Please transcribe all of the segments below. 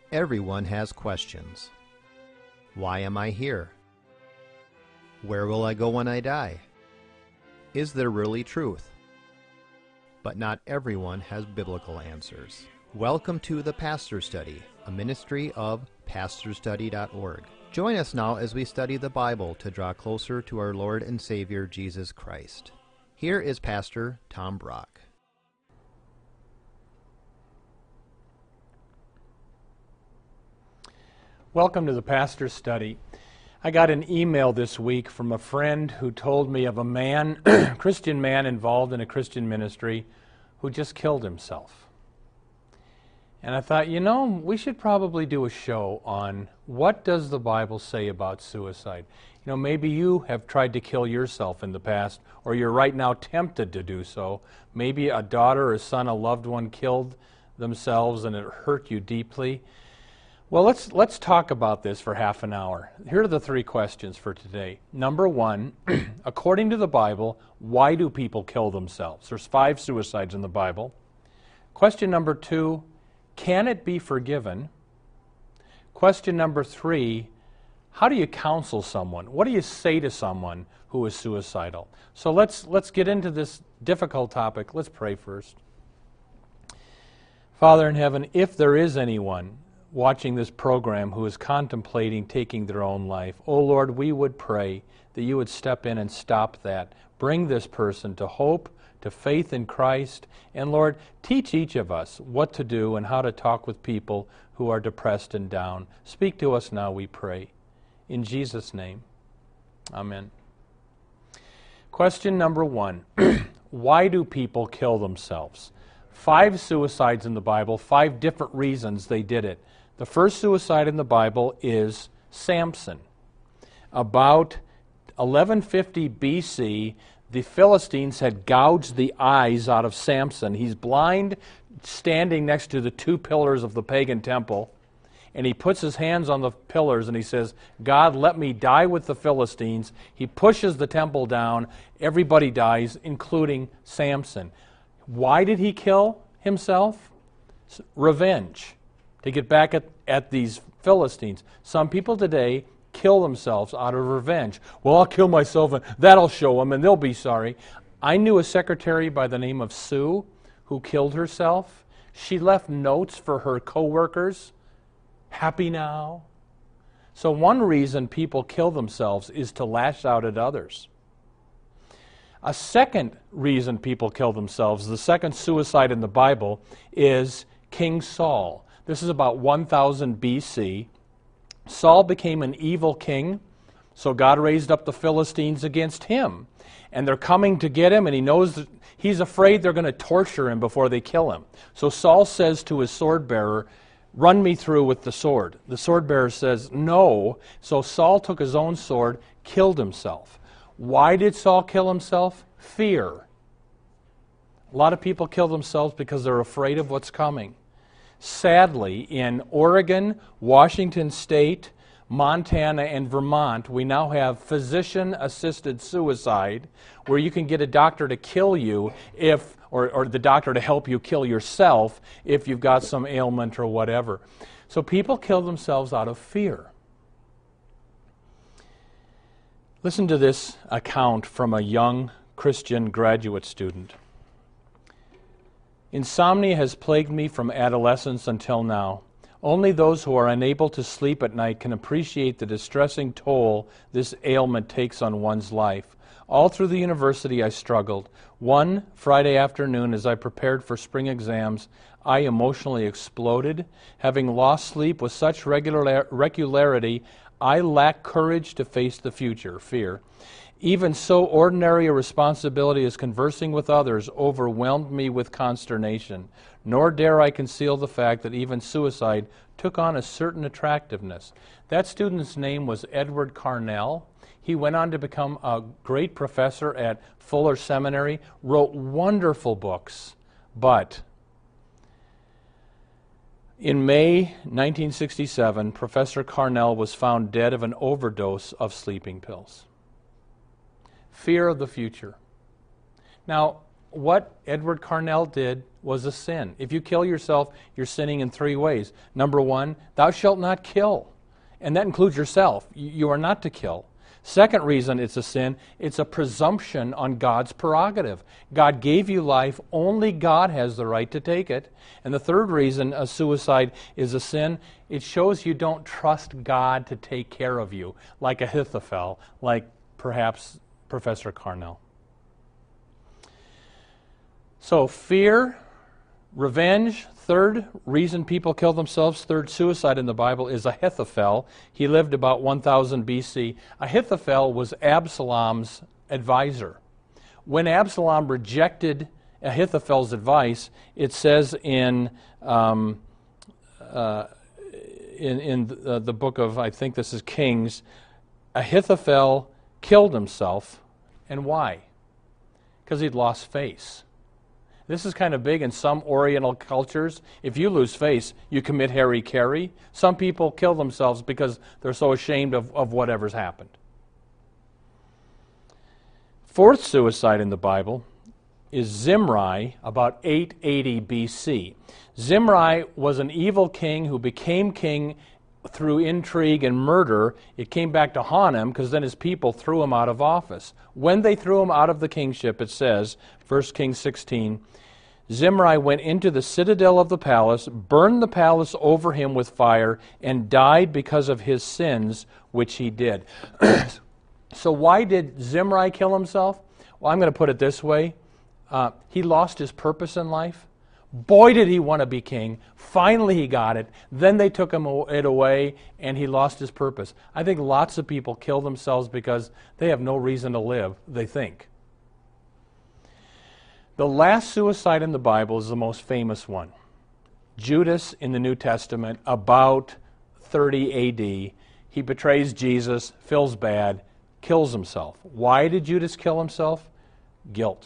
Everyone has questions. Why am I here? Where will I go when I die? Is there really truth? But not everyone has biblical answers. Welcome to The Pastor Study, a ministry of pastorstudy.org. Join us now as we study the Bible to draw closer to our Lord and Savior Jesus Christ. Here is Pastor Tom Brock. Welcome to the Pastor's Study. I got an email this week from a friend who told me of a man, Christian man involved in a Christian ministry, who just killed himself. And I thought, we should probably do a show on what does the Bible say about suicide. Maybe you have tried to kill yourself in the past, or you're right now tempted to do so. Maybe a daughter or son, a loved one killed themselves and it hurt you deeply. Well, let's talk about this for half an hour. Here are the three questions for today. Number one, according to the Bible, why do people kill themselves? There's 5 suicides in the Bible. Question number 2, can it be forgiven? Question number 3, how do you counsel someone? What do you say to someone who is suicidal? So let's get into this difficult topic. Let's pray first. Father in heaven, if there is anyone watching this program who is contemplating taking their own life, oh Lord, we would pray that you would step in and stop that. Bring this person to hope, to faith in Christ, and Lord, teach each of us what to do and how to talk with people who are depressed and down. Speak to us now, we pray. In Jesus' name, amen. Question number 1, why do people kill themselves? 5 suicides in the Bible, 5 different reasons they did it. The first suicide in the Bible is Samson. About 1150 BC, the Philistines had gouged the eyes out of Samson. He's blind, standing next to the 2 pillars of the pagan temple, and he puts his hands on the pillars and he says, God, let me die with the Philistines. He pushes the temple down. Everybody dies, including Samson. Why did he kill himself? Revenge. To get back at these Philistines. Some people today kill themselves out of revenge. Well, I'll kill myself and that'll show them and they'll be sorry. I knew a secretary by the name of Sue who killed herself. She left notes for her co-workers. Happy now? So one reason people kill themselves is to lash out at others. A second reason people kill themselves, the second suicide in the Bible, is King Saul. This is about 1000 BC. Saul became an evil king, so God raised up the Philistines against him. And they're coming to get him, and he knows that he's afraid they're going to torture him before they kill him. So Saul says to his sword bearer, run me through with the sword. The sword bearer says, no. So Saul took his own sword, killed himself. Why did Saul kill himself? Fear. A lot of people kill themselves because they're afraid of what's coming. Sadly, in Oregon, Washington State, Montana, and Vermont, we now have physician-assisted suicide, where you can get a doctor to kill you or the doctor to help you kill yourself if you've got some ailment or whatever. So people kill themselves out of fear. Listen to this account from a young Christian graduate student. Insomnia has plagued me from adolescence until now. Only those who are unable to sleep at night can appreciate the distressing toll this ailment takes on one's life. All through the university I struggled. One Friday afternoon, as I prepared for spring exams, I emotionally exploded. Having lost sleep with such regularity, I lacked courage to face the future, fear. Even so ordinary a responsibility as conversing with others overwhelmed me with consternation, nor dare I conceal the fact that even suicide took on a certain attractiveness. That student's name was Edward Carnell. He went on to become a great professor at Fuller Seminary, wrote wonderful books, but in May 1967, Professor Carnell was found dead of an overdose of sleeping pills. Fear of the future. Now, what Edward Carnell did was a sin. If you kill yourself, you're sinning in 3 ways. Number 1, thou shalt not kill. And that includes yourself. You are not to kill. Second reason it's a sin, it's a presumption on God's prerogative. God gave you life, only God has the right to take it. And the third reason a suicide is a sin, it shows you don't trust God to take care of you, like Ahithophel, like perhaps Professor Carnell. So fear, revenge. Third reason people kill themselves, third suicide in the Bible, is Ahithophel. He lived about 1000 BC. Ahithophel was Absalom's advisor. When Absalom rejected Ahithophel's advice, it says in the book of, I think this is Kings, Ahithophel killed himself. And why? Because he'd lost face. This is kind of big in some Oriental cultures. If you lose face, you commit hara-kiri. Some people kill themselves because they're so ashamed of whatever's happened. Fourth suicide in the Bible is Zimri, about 880 BC. Zimri was an evil king who became king through intrigue and murder. It came back to haunt him because then his people threw him out of office. When they threw him out of the kingship, it says, 1 Kings 16, Zimri went into the citadel of the palace, burned the palace over him with fire, and died because of his sins which he did. So why did Zimri kill himself? Well, I'm going to put it this way. He lost his purpose in life. Boy, did he want to be king. Finally he got it. Then they took it away, and he lost his purpose. I think lots of people kill themselves because they have no reason to live, they think. The last suicide in the Bible is the most famous one. Judas in the New Testament, about 30 A.D., he betrays Jesus, feels bad, kills himself. Why did Judas kill himself? Guilt.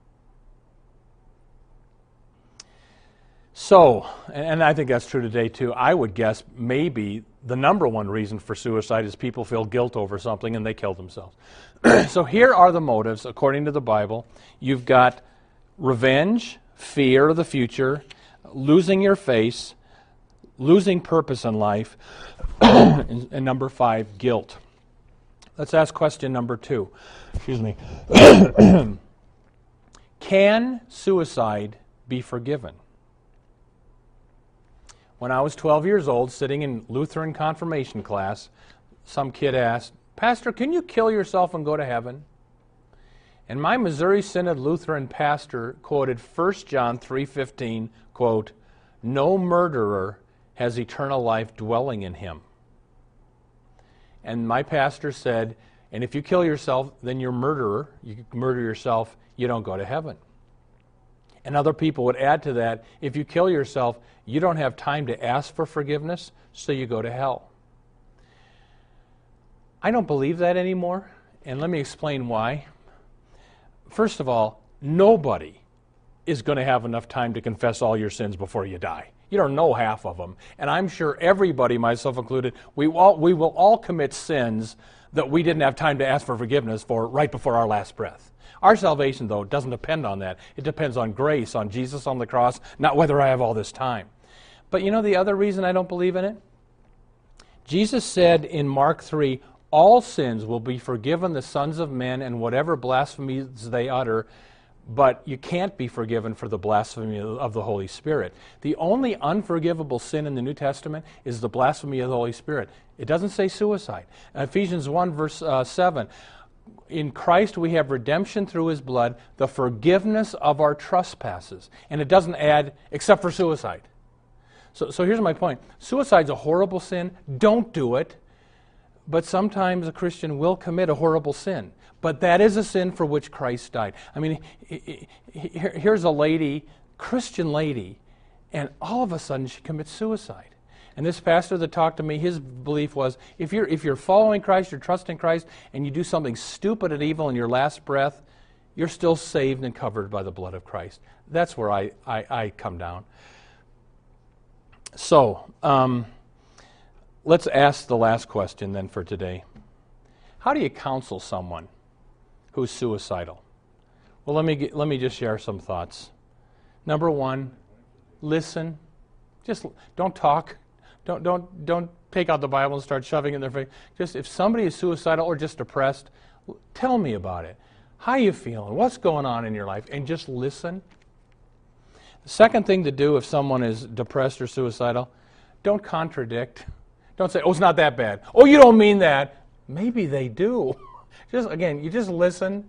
So, and I think that's true today too, I would guess maybe the number one reason for suicide is people feel guilt over something and they kill themselves. So here are the motives according to the Bible. You've got revenge, fear of the future, losing your face, losing purpose in life, and number 5, guilt. Let's ask question number 2. Excuse me. Can suicide be forgiven? When I was 12 years old, sitting in Lutheran confirmation class, some kid asked, Pastor, can you kill yourself and go to heaven? And my Missouri Synod Lutheran pastor quoted 1 John 3:15, quote, no murderer has eternal life dwelling in him. And my pastor said, and if you kill yourself, then you're a murderer. You murder yourself, you don't go to heaven. And other people would add to that, if you kill yourself, you don't have time to ask for forgiveness, so you go to hell. I don't believe that anymore, and let me explain why. First of all, nobody is going to have enough time to confess all your sins before you die. You don't know half of them. And I'm sure everybody, myself included, we will all commit sins that we didn't have time to ask for forgiveness for right before our last breath. Our salvation, though, doesn't depend on that. It depends on grace, on Jesus on the cross, not whether I have all this time. But you know the other reason I don't believe in it? Jesus said in Mark 3, all sins will be forgiven the sons of men and whatever blasphemies they utter, but you can't be forgiven for the blasphemy of the Holy Spirit. The only unforgivable sin in the New Testament is the blasphemy of the Holy Spirit. It doesn't say suicide. Ephesians 1, verse 7, in Christ we have redemption through His blood, the forgiveness of our trespasses. And it doesn't add, except for suicide. So here's my point. Suicide's a horrible sin. Don't do it. But sometimes a Christian will commit a horrible sin. But that is a sin for which Christ died. I mean, here's a lady, Christian lady, and all of a sudden she commits suicide. And this pastor that talked to me, his belief was, if you're following Christ, you're trusting Christ, and you do something stupid and evil in your last breath, you're still saved and covered by the blood of Christ. That's where I come down. So, let's ask the last question then for today. How do you counsel someone who's suicidal? Well, let me just share some thoughts. Number one, listen. Just don't talk. Don't take out the Bible and start shoving it in their face. Just if somebody is suicidal or just depressed, tell me about it. How you feeling? What's going on in your life? And just listen. The second thing to do if someone is depressed or suicidal, don't contradict. Don't say, "Oh, it's not that bad." "Oh, you don't mean that." Maybe they do. You just listen.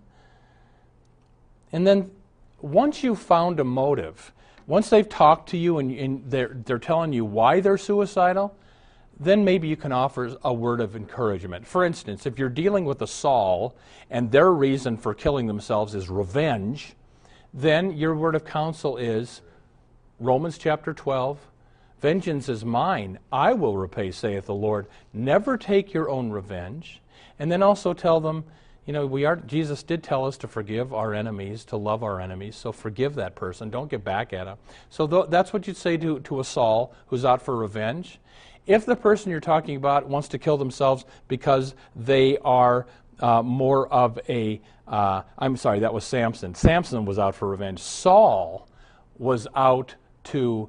And then once you've found a motive, once they've talked to you and they're telling you why they're suicidal, then maybe you can offer a word of encouragement. For instance, if you're dealing with a Saul and their reason for killing themselves is revenge, then your word of counsel is Romans chapter 12, "Vengeance is mine, I will repay, saith the Lord." Never take your own revenge. And then also tell them, Jesus did tell us to forgive our enemies, to love our enemies, so forgive that person. Don't get back at them. So that's what you'd say to a Saul who's out for revenge. If the person you're talking about wants to kill themselves because they are more of that was Samson. Samson was out for revenge. Saul was out to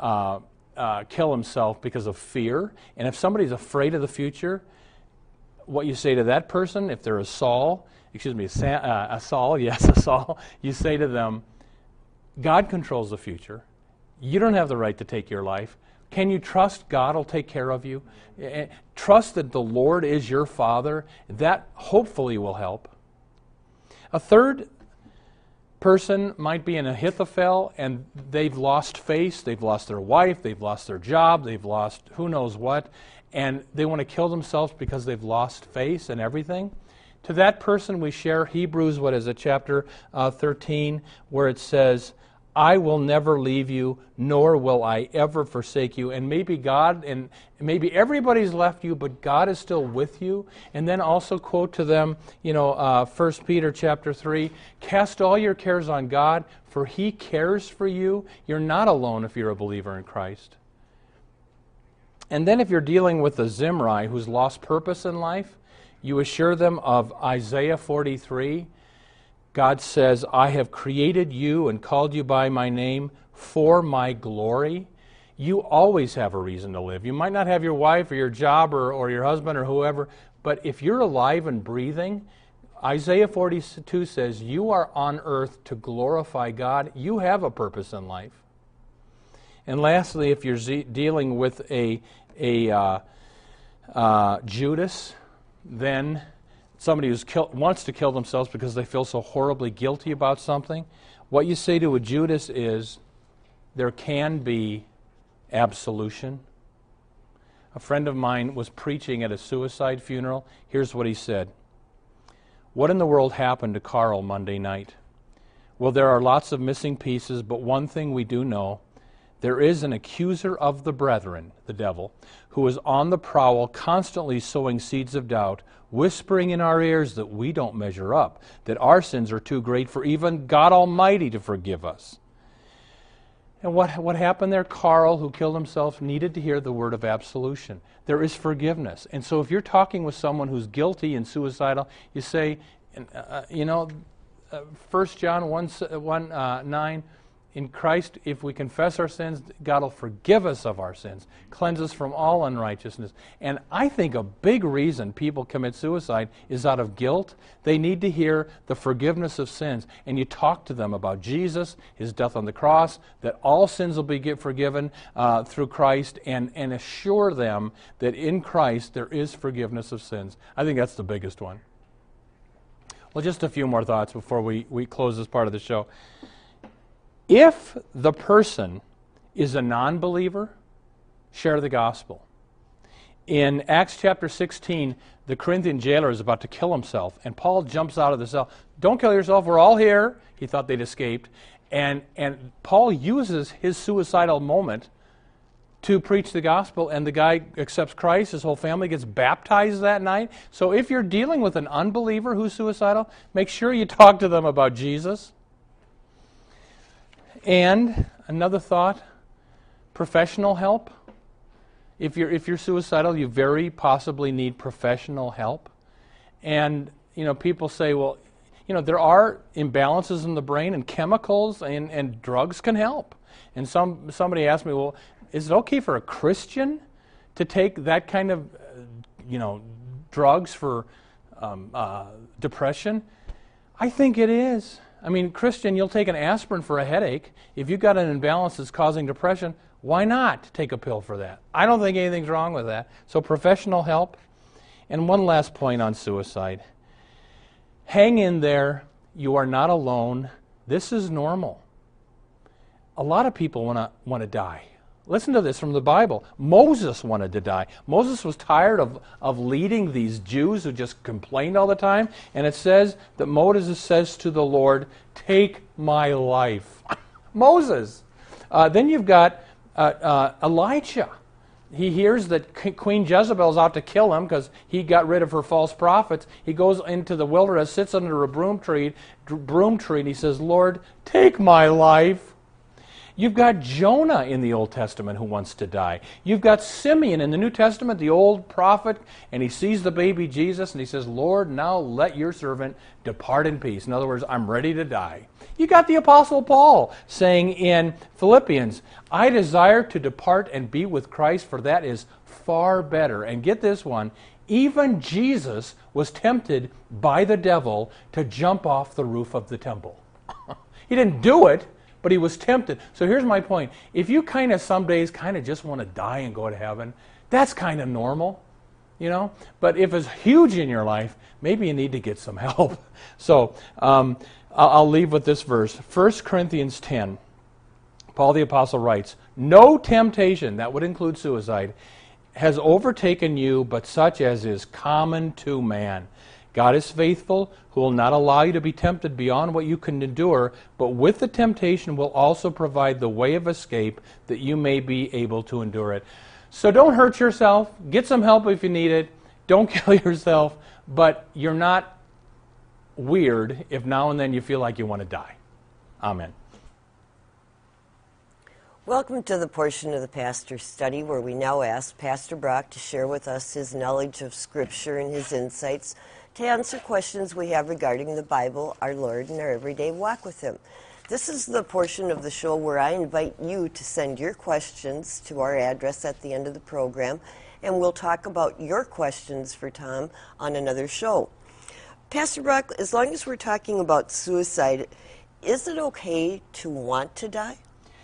kill himself because of fear. And if somebody's afraid of the future, what you say to that person, if they're a Saul, a Saul, you say to them, God controls the future. You don't have the right to take your life. Can you trust God will take care of you? Trust that the Lord is your Father. That hopefully will help. A third person might be an Ahithophel, and they've lost face, they've lost their wife, they've lost their job, they've lost who knows what, and they want to kill themselves because they've lost face and everything. To that person we share Hebrews, chapter 13, where it says, "I will never leave you, nor will I ever forsake you." And maybe maybe everybody's left you, but God is still with you. And then also quote to them, 1 Peter chapter 3, "Cast all your cares on God, for He cares for you." You're not alone if you're a believer in Christ. And then if you're dealing with a Zimri who's lost purpose in life, you assure them of Isaiah 43. God says, "I have created you and called you by my name for my glory." You always have a reason to live. You might not have your wife or your job or your husband or whoever, but if you're alive and breathing, Isaiah 42 says, you are on earth to glorify God. You have a purpose in life. And lastly, if you're dealing with a Judas, then somebody who wants to kill themselves because they feel so horribly guilty about something, what you say to a Judas is, there can be absolution. A friend of mine was preaching at a suicide funeral. Here's what he said. "What in the world happened to Carl Monday night? Well, there are lots of missing pieces, but one thing we do know. There is an accuser of the brethren, the devil, who is on the prowl, constantly sowing seeds of doubt, whispering in our ears that we don't measure up, that our sins are too great for even God Almighty to forgive us." And what happened there? Carl, who killed himself, needed to hear the word of absolution. There is forgiveness. And so if you're talking with someone who's guilty and suicidal, you say, 1 John 1:9, in Christ, if we confess our sins, God will forgive us of our sins, cleanse us from all unrighteousness. And I think a big reason people commit suicide is out of guilt. They need to hear the forgiveness of sins. And you talk to them about Jesus, His death on the cross, that all sins will be forgiven through Christ, and assure them that in Christ there is forgiveness of sins. I think that's the biggest one. Well, just a few more thoughts before we close this part of the show. If the person is a non-believer, share the gospel. In Acts chapter 16, the Corinthian jailer is about to kill himself, and Paul jumps out of the cell. "Don't kill yourself, we're all here." He thought they'd escaped. And Paul uses his suicidal moment to preach the gospel, and the guy accepts Christ. His whole family gets baptized that night. So if you're dealing with an unbeliever who's suicidal, make sure you talk to them about Jesus. And another thought, professional help. If you're suicidal, you very possibly need professional help. And people say, well, there are imbalances in the brain, and chemicals and drugs can help. And somebody asked me, well, is it okay for a Christian to take that kind of, drugs for depression? I think it is. I mean, Christian, you'll take an aspirin for a headache. If you've got an imbalance that's causing depression, why not take a pill for that? I don't think anything's wrong with that. So professional help. And one last point on suicide. Hang in there. You are not alone. This is normal. A lot of people want to die. Listen to this from the Bible. Moses wanted to die. Moses was tired of leading these Jews who just complained all the time. And it says that Moses says to the Lord, "Take my life." Moses. Then you've got Elijah. He hears that Queen Jezebel's out to kill him because he got rid of her false prophets. He goes into the wilderness, sits under a broom tree, and he says, "Lord, take my life." You've got Jonah in the Old Testament who wants to die. You've got Simeon in the New Testament, the old prophet, and he sees the baby Jesus and he says, "Lord, now let your servant depart in peace." In other words, I'm ready to die. You got the Apostle Paul saying in Philippians, "I desire to depart and be with Christ, for that is far better." And get this one, even Jesus was tempted by the devil to jump off the roof of the temple. He didn't do it, but he was tempted. So here's my point. If you some days just want to die and go to heaven, that's kind of normal, But if it's huge in your life, maybe you need to get some help. So I'll leave with this verse. 1 Corinthians 10, Paul the Apostle writes, "No temptation," that would include suicide, "has overtaken you but such as is common to man. God is faithful, who will not allow you to be tempted beyond what you can endure, but with the temptation will also provide the way of escape that you may be able to endure it." So don't hurt yourself. Get some help if you need it. Don't kill yourself, but you're not weird if now and then you feel like you want to die. Amen. Welcome to the portion of the Pastor's Study where we now ask Pastor Brock to share with us his knowledge of Scripture and his insights to answer questions we have regarding the Bible, our Lord, and our everyday walk with Him. This is the portion of the show where I invite you to send your questions to our address at the end of the program, and we'll talk about your questions for Tom on another show. Pastor Brock, as long as we're talking about suicide, is it okay to want to die?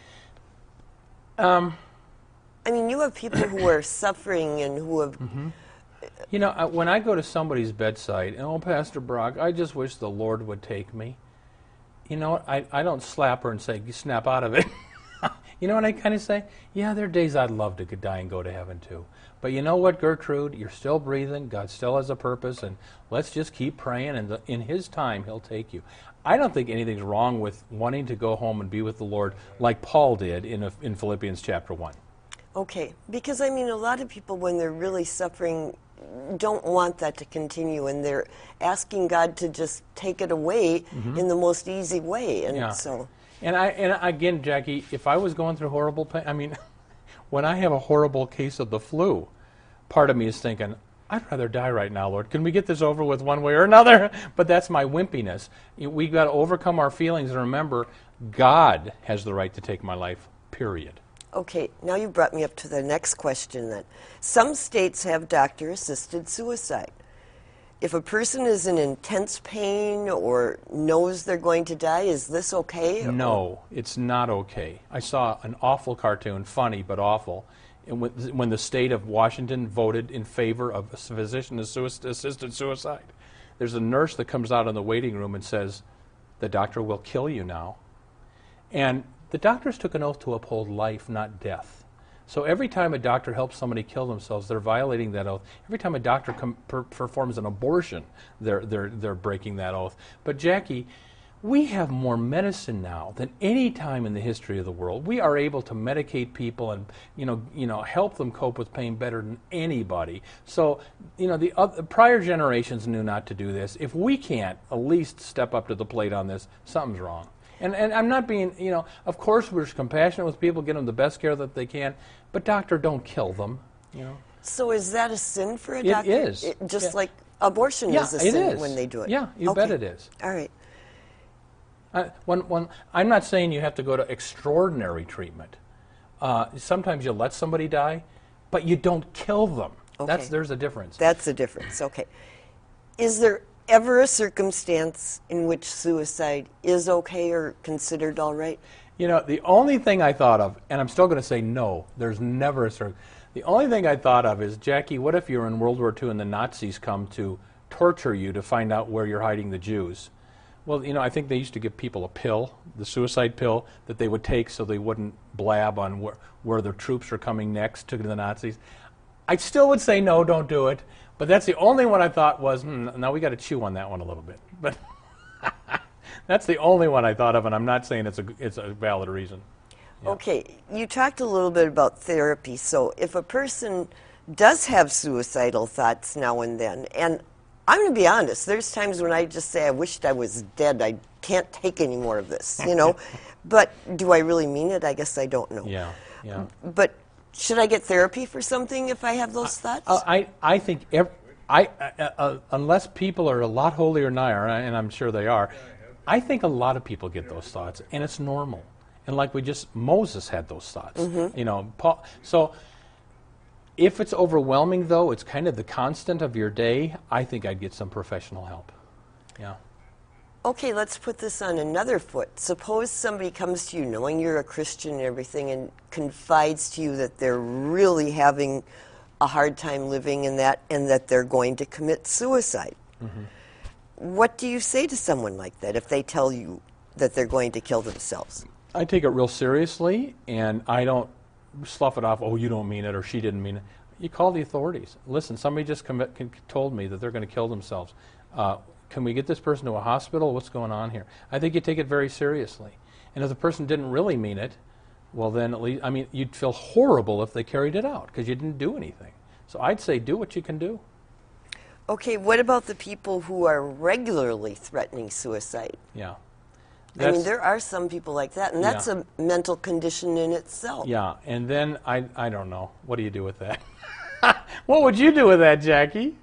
You have people who are suffering and who have... When I go to somebody's bedside, "Oh, Pastor Brock, I just wish the Lord would take me." I don't slap her and say, "You snap out of it." You know what I kind of say? Yeah, there are days I'd love to die and go to heaven too. But you know what, Gertrude? You're still breathing. God still has a purpose, and let's just keep praying, and in His time, He'll take you. I don't think anything's wrong with wanting to go home and be with the Lord like Paul did in Philippians chapter 1. Okay, because a lot of people, when they're really suffering, don't want that to continue, and they're asking God to just take it away in the most easy way. And so, and again, Jackie, if I was going through horrible pain, when I have a horrible case of the flu, part of me is thinking, I'd rather die right now, Lord. Can we get this over with one way or another? But that's my wimpiness. We've got to overcome our feelings and remember, God has the right to take my life, period. Okay, now you brought me up to the next question then. Some states have doctor-assisted suicide. If a person is in intense pain or knows they're going to die, is this okay? No, it's not okay. I saw an awful cartoon, funny but awful, when the state of Washington voted in favor of physician-assisted suicide. There's a nurse that comes out in the waiting room and says, "The doctor will kill you now." And the doctors took an oath to uphold life, not death. So every time a doctor helps somebody kill themselves, they're violating that oath. Every time a doctor performs an abortion, they're breaking that oath. But Jackie, we have more medicine now than any time in the history of the world. We are able to medicate people and help them cope with pain better than anybody. So the prior generations knew not to do this. If we can't at least step up to the plate on this, something's wrong. And I'm not being, of course we're compassionate with people, get them the best care that they can, but doctor, don't kill them, So is that a sin for a doctor? It is. Just like abortion Yeah, is a it sin is. when they do it. Yeah, you bet it is. All right. I'm not saying you have to go to extraordinary treatment. Sometimes you let somebody die, but you don't kill them. Okay. There's a difference. That's the difference. Okay. Is there ever a circumstance in which suicide is okay or considered all right? You know, the only thing I thought of, and I'm still going to say no, there's never a circumstance. The only thing I thought of is, Jackie, what if you're in World War II and the Nazis come to torture you to find out where you're hiding the Jews? Well, you know, I think they used to give people a pill, the suicide pill, that they would take so they wouldn't blab on where the troops are coming next to the Nazis. I still would say no, don't do it. But that's the only one I thought was, now we got to chew on that one a little bit. But that's the only one I thought of, and I'm not saying it's a valid reason. Yeah. Okay, you talked a little bit about therapy. So if a person does have suicidal thoughts now and then, and I'm going to be honest, there's times when I just say, I wished I was dead. I can't take any more of this, you know. But do I really mean it? I guess I don't know. Yeah. But should I get therapy for something if I have those thoughts? I think unless people are a lot holier than I are, and I'm sure they are, I think a lot of people get those thoughts, and it's normal. And like Moses had those thoughts. Mm-hmm. You know, Paul. So if it's overwhelming, though, it's kind of the constant of your day, I think I'd get some professional help. Yeah. Okay, let's put this on another foot. Suppose somebody comes to you knowing you're a Christian and everything and confides to you that they're really having a hard time living in that and that they're going to commit suicide. Mm-hmm. What do you say to someone like that if they tell you that they're going to kill themselves? I take it real seriously, and I don't slough it off, oh, you don't mean it, or she didn't mean it. You call the authorities. Listen, somebody just told me that they're going to kill themselves. Can we get this person to a hospital? What's going on here? I think you take it very seriously. And if the person didn't really mean it, well then at least, I mean, you'd feel horrible if they carried it out because you didn't do anything. So I'd say do what you can do. Okay, what about the people who are regularly threatening suicide? Yeah. I mean, there are some people like that, and that's a mental condition in itself. Yeah, and then I don't know. What do you do with that? What would you do with that, Jackie?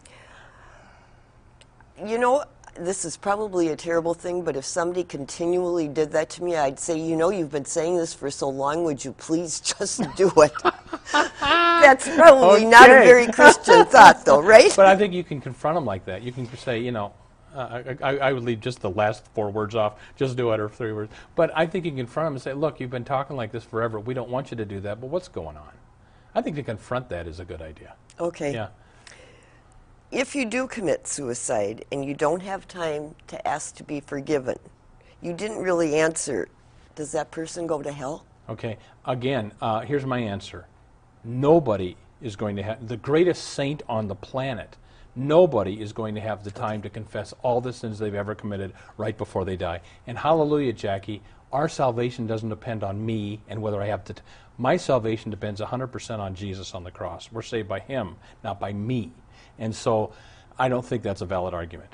You know, this is probably a terrible thing, but if somebody continually did that to me, I'd say, you know, you've been saying this for so long, would you please just do it? That's probably not a very Christian thought, though, right? But I think you can confront them like that. You can say, you know, I would leave just the last 4 words off, just do it, or 3 words. But I think you can confront them and say, look, you've been talking like this forever. We don't want you to do that, but what's going on? I think to confront that is a good idea. Okay. Yeah. If you do commit suicide and you don't have time to ask to be forgiven, you didn't really answer, does that person go to hell? Okay. Again, here's my answer. Nobody is going to have, the greatest saint on the planet, nobody is going to have the time to confess all the sins they've ever committed right before they die. And hallelujah, Jackie, our salvation doesn't depend on me and whether I have to. My salvation depends 100% on Jesus on the cross. We're saved by Him, not by me. And so I don't think that's a valid argument.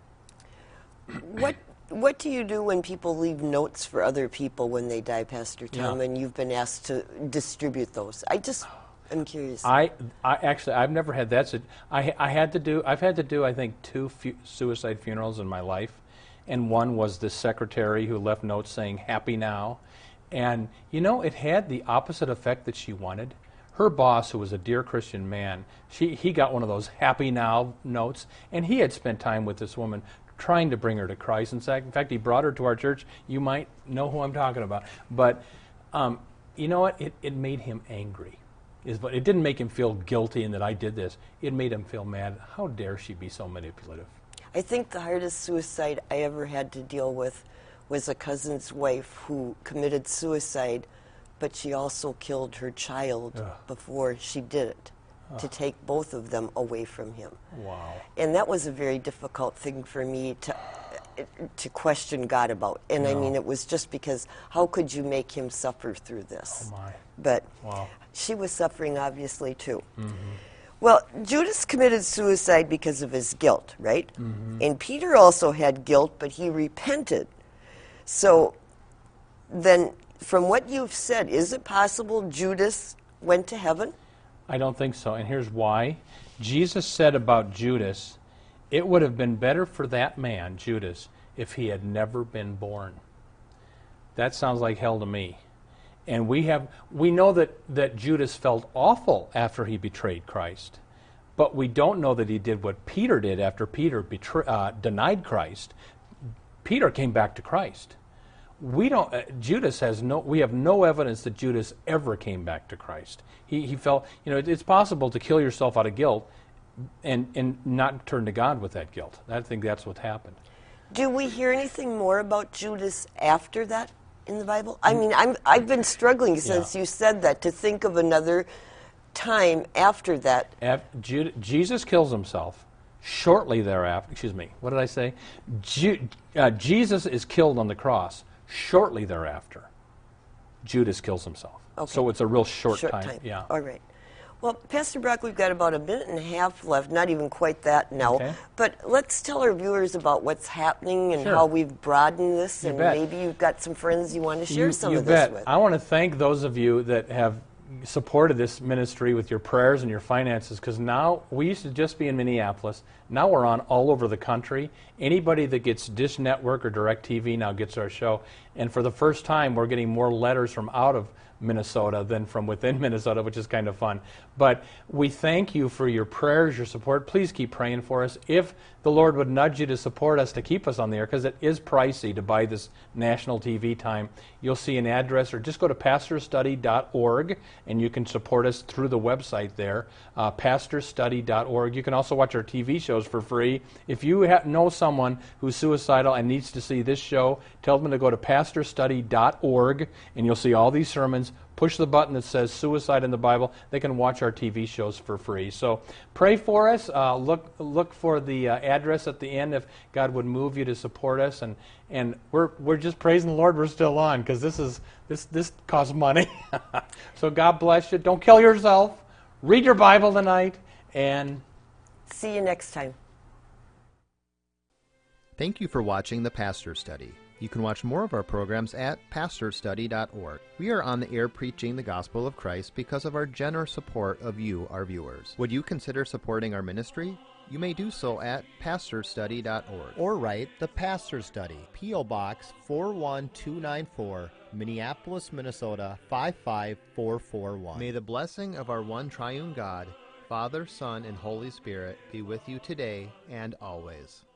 What do you do when people leave notes for other people when they die, Pastor Tom, and you've been asked to distribute those? I'm curious. Actually, I've never had that. I've had to do, I think, 2 suicide funerals in my life. And one was the secretary who left notes saying, happy now. And, you know, it had the opposite effect that she wanted. Her boss, who was a dear Christian man, he got one of those happy now notes, and he had spent time with this woman trying to bring her to Christ. In fact, he brought her to our church. You might know who I'm talking about. But you know what? It made him angry. But it didn't make him feel guilty and that I did this. It made him feel mad. How dare she be so manipulative? I think the hardest suicide I ever had to deal with was a cousin's wife who committed suicide, but she also killed her child before she did it, to take both of them away from him. Wow. And that was a very difficult thing for me to question God about. And I mean, it was just because how could you make him suffer through this? Oh my. But wow. She was suffering obviously too. Mm-hmm. Well, Judas committed suicide because of his guilt, right? Mm-hmm. And Peter also had guilt, but he repented. So then, from what you've said, is it possible Judas went to heaven? I don't think so, and here's why. Jesus said about Judas, It would have been better for that man, Judas, if he had never been born. That sounds like hell to me. And we know that Judas felt awful after he betrayed Christ, but we don't know that he did what Peter did after Peter denied Christ. Peter came back to Christ. We have no evidence that Judas ever came back to Christ. He felt, it's possible to kill yourself out of guilt and not turn to God with that guilt. I think that's what happened. Do we hear anything more about Judas after that in the Bible? I mean, I've been struggling since you said that to think of another time after that. Jesus kills himself. Shortly thereafter, what did I say? Jesus is killed on the cross. Shortly thereafter, Judas kills himself. Okay. So it's a real short time. Yeah. All right. Well, Pastor Brock, we've got about a minute and a half left, not even quite that now. Okay. But let's tell our viewers about what's happening and Sure. how we've broadened this, and bet. maybe you've got some friends you want to share some of bet. this with. I want to thank those of you that have supported this ministry with your prayers and your finances, because now we used to just be in Minneapolis. Now we're on all over the country. Anybody that gets Dish Network or DirecTV now gets our show. And for the first time, we're getting more letters from out of Minnesota than from within Minnesota, which is kind of fun. But we thank you for your prayers, your support. Please keep praying for us. If the Lord would nudge you to support us to keep us on the air, because it is pricey to buy this national TV time, you'll see an address, or just go to pastorstudy.org, and you can support us through the website there, pastorstudy.org. You can also watch our TV shows for free. If you know someone who's suicidal and needs to see this show, tell them to go to pastorstudy.org, and you'll see all these sermons. Push the button that says Suicide in the Bible. They can watch our TV shows for free. So pray for us. Look for the address at the end if God would move you to support us. And we're just praising the Lord we're still on, because this costs money. So God bless you. Don't kill yourself. Read your Bible tonight. And see you next time. Thank you for watching The Pastor Study. You can watch more of our programs at pastorstudy.org. We are on the air preaching the gospel of Christ because of our generous support of you, our viewers. Would you consider supporting our ministry? You may do so at pastorstudy.org. Or write The Pastor Study, P.O. Box 41294, Minneapolis, Minnesota 55441. May the blessing of our one triune God, Father, Son, and Holy Spirit be with you today and always.